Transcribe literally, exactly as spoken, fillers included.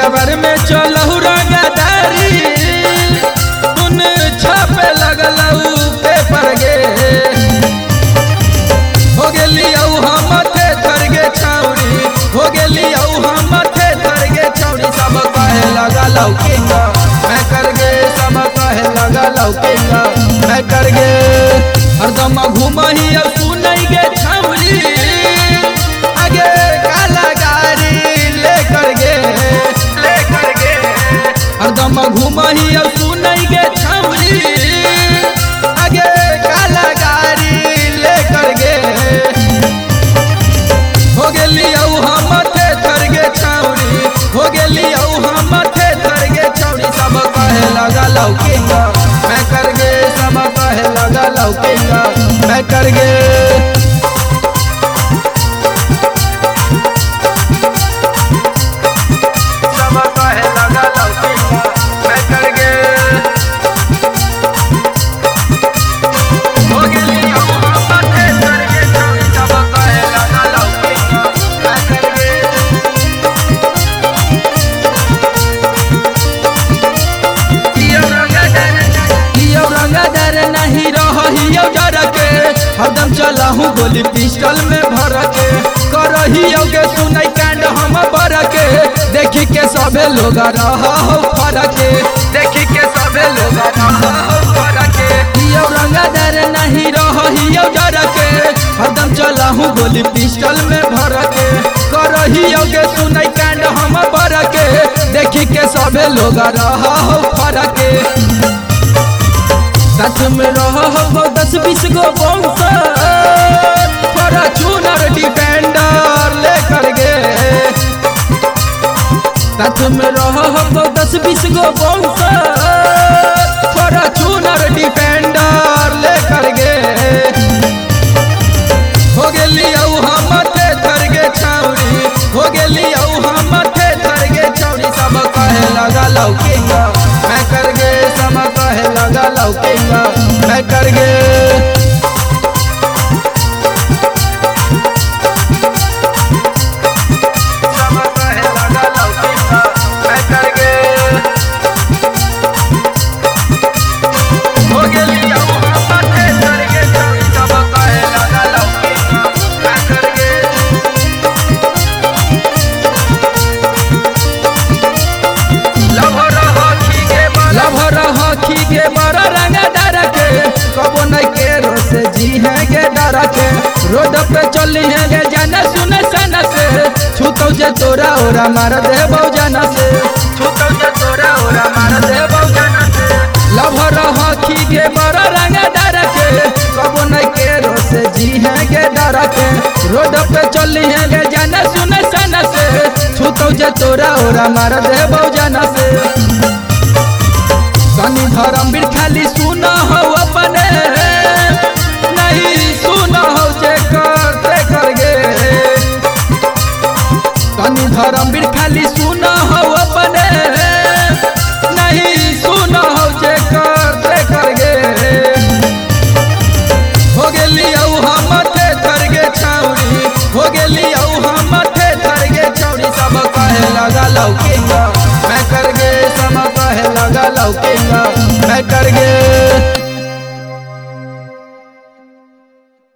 जबर में चलहु रंगदारी तुन छापे लगलऊ पेपर गे हो गेली हम थे थरगे छाउरी हो गेली हम थे थरगे छाउरी सब कहे लगा लौकेगा मैं कर गे सब कहे लगा लौकेगा मैं कर गे हरदम घूमही सुनई गे छाउरी आगे काला गाड़ी लेकर गे लेकर गे हरदम घूमही सुनई गे छाउरी आगे काला गाड़ी लेकर गे हो गेली हम थे थरगे छाउरी हो गेली हम थे थरगे छाउरी सब कहे लगा लौकेगा मैं कर गे सब कहे लगा लौकेगा मैं कर गे हरदम चलाहूँ गोली पिस्टल में भर के करहियो के सुनई कांड हम बर के देखी के सबे लोग रहा हो फरके देखी के सबे लोग रहा हो फरके हियो रंगदार नहीं रहियो डर के हरदम चलाहूँ गोली पिस्टल में भर के करहियो के सुनई कांड हम बर के देखी के सबे लोग रहा हो फरके साथ में रहो दस बीस गो फॉर्च्यूनर डिफेंडर लेकर गे साथ में रहो दस बीस गो फॉर्च्यूनर डिफेंडर लेकर गे हो गेली हम थे थरगे छाउरी हो गेली हम थे थरगे छाउरी सब कहे लगा लौकेगा मैं कर गे सब कहे लगा लौकेगा मैं कर गे रोड पे चली है गे जाना सुने सना से छूतो जे तोरा ओरा मार दे बहुजना से छूतो जे तोरा ओरा मार दे बहुजना से लभर हखी गे बड़ा रंगदार के कबो नहीं के रो से जी है गे डर के रोड पे चली है गे जाना सुने सना से छूतो जे तोरा ओरा मार दे बहुजना से सनी धर्मवीर खाली सुना हो अपने नहीं सुना हो जे करते कर गे सनी धर्मवीर खाली सुना हो अपने नहीं सुना हो जे करते कर गे हो गेली हम थे थरगे छाउरी हो गेली हम थे थरगे छाउरी सब कहे लगा लौकेगा मैं कर गे सब कहे लगा लौकेगा मैं कर गे।